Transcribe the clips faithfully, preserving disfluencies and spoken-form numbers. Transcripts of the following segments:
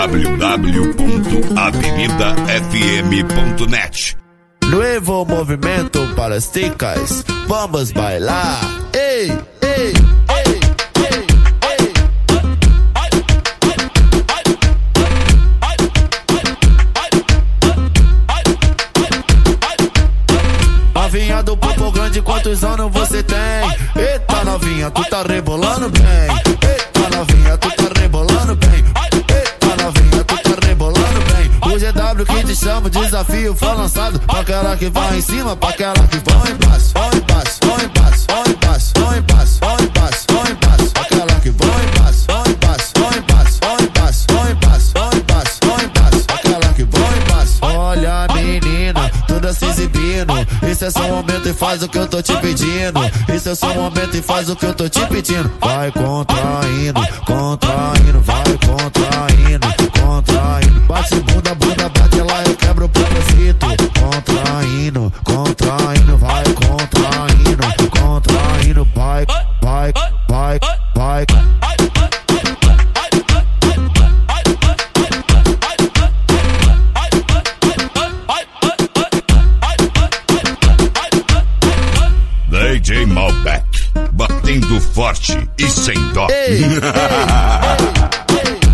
w w ponto avenida f m ponto net. Nuevo movimento para as ticas, vamos bailar. Ei, ei, ei, ei, ei. Novinha do popo grande, quantos anos você tem? Eita novinha, tu tá rebolando bem. Eita novinha, tu tá rebolando bem. Eita novinha, tu tá rebolando bem. O G W que te chama, o desafio foi lançado. Pra aquela que vai em cima, pra aquela que vai embaixo. Vai embaixo, vai embaixo, vai embaixo, vai embaixo, vai embaixo, vai embaixo. Aquela que vai embaixo, vai embaixo, vai embaixo, vai embaixo, vai embaixo, vai embaixo, vai embaixo. Aquela que vai embaixo. Olha menina, toda se exibindo. Esse é só um momento e faz o que eu tô te pedindo. Esse é só um momento e faz o que eu tô te pedindo. Vai contraindo, contraindo, vai contraindo, contraindo. Bate bunda, bunda, bate lá, eu quebro o propósito. Contraindo, contraindo, vai contraindo, contraindo, vai, vai, vai, vai. D J Malbec, batendo forte e sem dó. Ei, ei, ei, ei.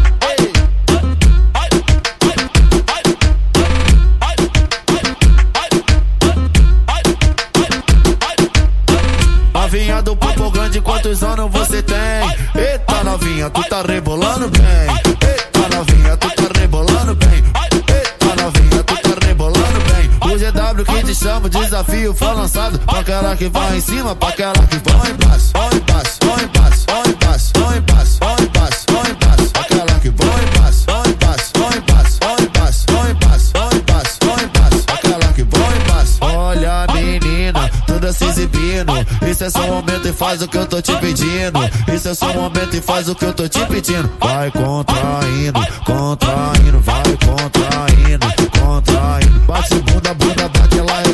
Novinha do popo grande, quantos anos você tem? Eita novinha, tu tá rebolando bem. Eita novinha, tu tá rebolando bem. Eita novinha, tu tá rebolando bem. O G W que te chama, o desafio foi lançado. Pra aquela que vai em cima, pra aquela que vai embaixo. Vai embaixo, vai embaixo, vai embaixo, vai embaixo, vai embaixo, vai embaixo. Aquela que vai embaixo, vai embaixo, vai embaixo, vai embaixo, vai embaixo, vai embaixo, vai embaixo. Aquela que vai embaixo. Olha menina, toda se exibindo. Isso é só um momento e faz o que eu tô te pedindo. Isso é só um momento e faz o que eu tô te pedindo. Vai contraindo, contraindo, vai contraindo, contraindo. Bate bunda, bunda, bate lá.